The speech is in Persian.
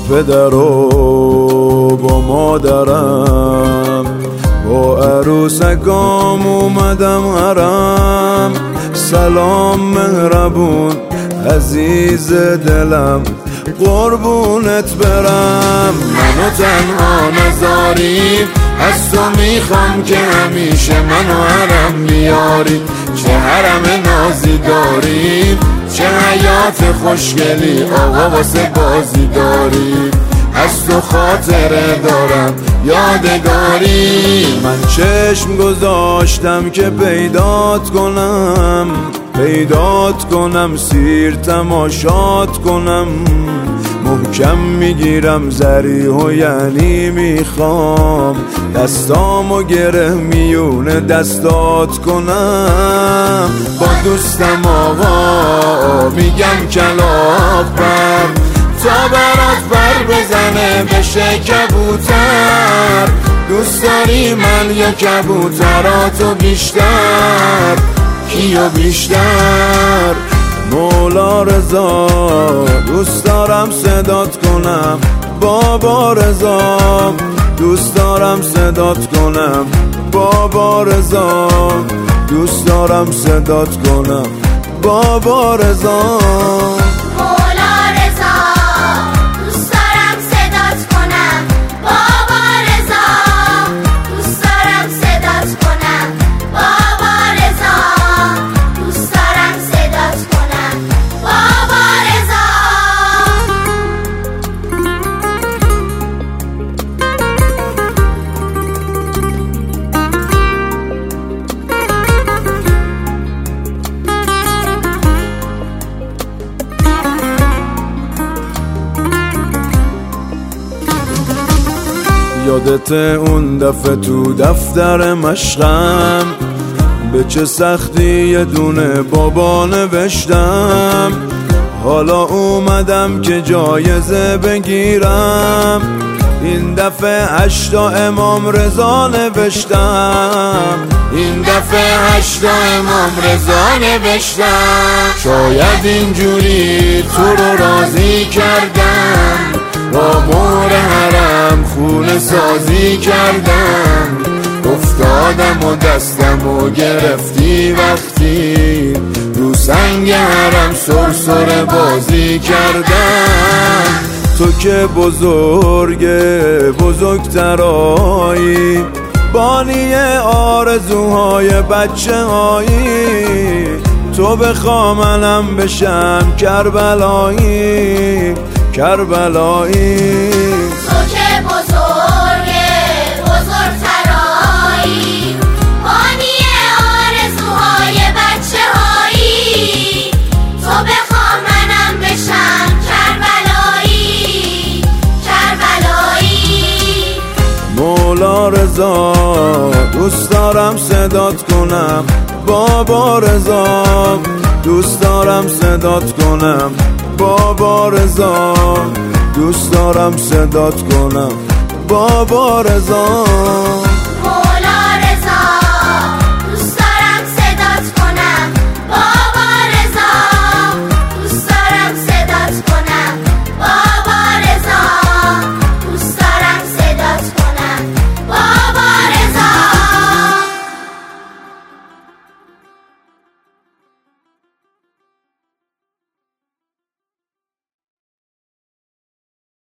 پدر و با مادرم، با عروسکام اومدم حرم. سلام مهربون عزیز دلم، قربونت برم. منو تنها نذاری، از تو میخوام که همیشه منو حرم بیاری. چه حرم نازی داری، چه حیات خوشگلی آقا واسه بازی داری. از تو خاطره دارم یادگاری. من چشم گذاشتم که پیدات کنم، سیر تماشات کنم. محکم میگیرم زریحو یعنی میخوام دستامو گره میونه دستات کنم. با دوستم آقا میگم کلاغ پر، تا برات پر بزنه بشه کبوتر. دوست داری من یا کبوتراتو بیشتر؟ کیو بیشتر؟ مولا رضا دوست دارم صدات کنم، بابا رضا دوست دارم صدات کنم، بابا رضا دوست دارم صدات کنم، بابا رضا. یادت اون دفعه تو دفتر مشقم، به چه سختی یه دونه بابا نوشتم. حالا اومدم که جایزه بگیرم، این دفعه 8 امام رضا نوشتم. این دفعه 8 امام رضا نوشتم. شاید اینجوری تو رو راضی کردم، با مهر حرم خونه سازی کردم. افتادم و دستم و گرفتی وقتی رو سنگ حرم سرسره بازی کردم. تو که بزرگترایی، بانی آرزوهای بچه هایی. تو بخوا منم بشم کربلایی. تو که بزرگترایی، بانی آرزوهای بچه هایی. تو بخوا منم بشم کربلایی. مولا رضا دوست دارم صدات کنم، بابا رضا دوست دارم صدات کنم، بابا رضا دوست دارم صدات کنم، بابا رضا.